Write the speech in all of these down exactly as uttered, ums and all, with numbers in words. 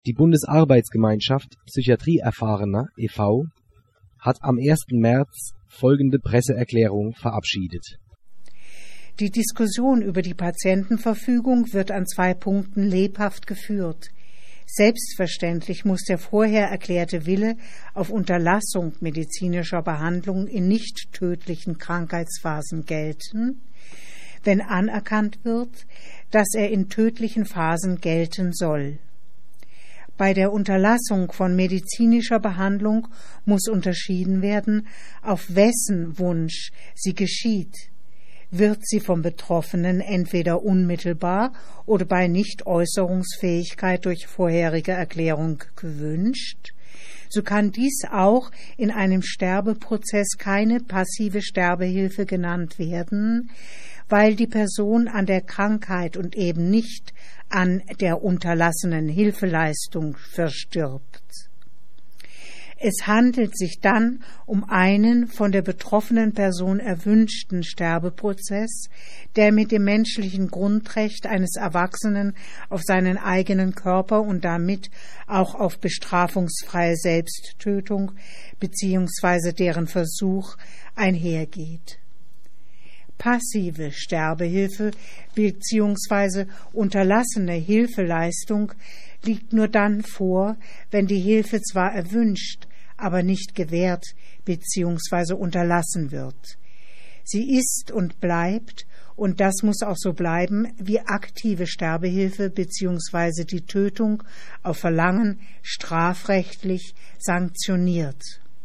Die Bundesarbeitsgemeinschaft Psychiatrieerfahrener e V hat am ersten März folgende Presseerklärung verabschiedet. Die Diskussion über die Patientenverfügung wird an zwei Punkten lebhaft geführt. Selbstverständlich muss der vorher erklärte Wille auf Unterlassung medizinischer Behandlung in nicht tödlichen Krankheitsphasen gelten, wenn anerkannt wird, dass er in tödlichen Phasen gelten soll. Bei der Unterlassung von medizinischer Behandlung muss unterschieden werden, auf wessen Wunsch sie geschieht. Wird sie vom Betroffenen entweder unmittelbar oder bei Nichtäußerungsfähigkeit durch vorherige Erklärung gewünscht, so kann dies auch in einem Sterbeprozess keine passive Sterbehilfe genannt werden, weil die Person an der Krankheit und eben nicht an der unterlassenen Hilfeleistung verstirbt. Es handelt sich dann um einen von der betroffenen Person erwünschten Sterbeprozess, der mit dem menschlichen Grundrecht eines Erwachsenen auf seinen eigenen Körper und damit auch auf bestrafungsfreie Selbsttötung bzw. deren Versuch einhergeht. Passive Sterbehilfe bzw. unterlassene Hilfeleistung liegt nur dann vor, wenn die Hilfe zwar erwünscht, aber nicht gewährt bzw. unterlassen wird. Sie ist und bleibt, und das muss auch so bleiben, wie aktive Sterbehilfe bzw. die Tötung auf Verlangen strafrechtlich sanktioniert.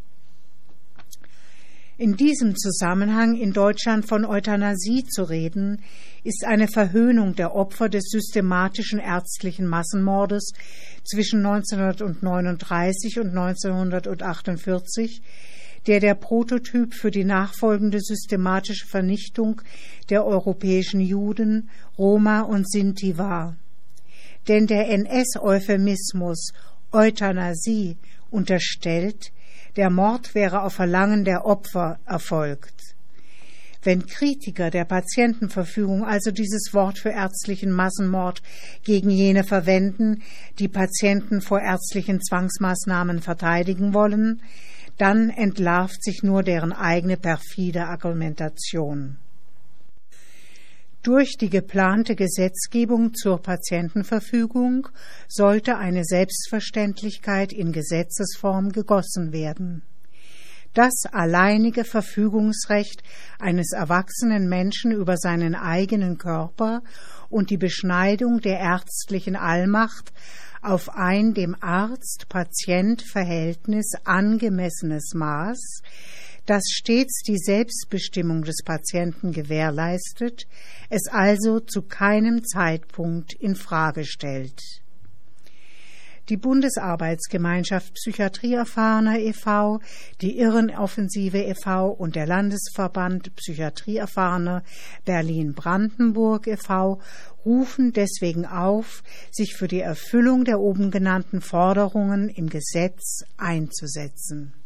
In diesem Zusammenhang in Deutschland von Euthanasie zu reden, ist eine Verhöhnung der Opfer des systematischen ärztlichen Massenmordes zwischen neunzehnhundertneununddreißig und neunzehnhundertachtundvierzig, der der Prototyp für die nachfolgende systematische Vernichtung der europäischen Juden, Roma und Sinti war. Denn der N S-Euphemismus Euthanasie unterstellt, der Mord wäre auf Verlangen der Opfer erfolgt. Wenn Kritiker der Patientenverfügung also dieses Wort für ärztlichen Massenmord gegen jene verwenden, die Patienten vor ärztlichen Zwangsmaßnahmen verteidigen wollen, dann entlarvt sich nur deren eigene perfide Argumentation. Durch die geplante Gesetzgebung zur Patientenverfügung sollte eine Selbstverständlichkeit in Gesetzesform gegossen werden. Das alleinige Verfügungsrecht eines erwachsenen Menschen über seinen eigenen Körper und die Beschneidung der ärztlichen Allmacht auf ein dem Arzt-Patient-Verhältnis angemessenes Maß, das stets die Selbstbestimmung des Patienten gewährleistet, es also zu keinem Zeitpunkt in Frage stellt. Die Bundesarbeitsgemeinschaft Psychiatrieerfahrener e V, die Irrenoffensive e V und der Landesverband Psychiatrieerfahrener Berlin-Brandenburg e V rufen deswegen auf, sich für die Erfüllung der oben genannten Forderungen im Gesetz einzusetzen.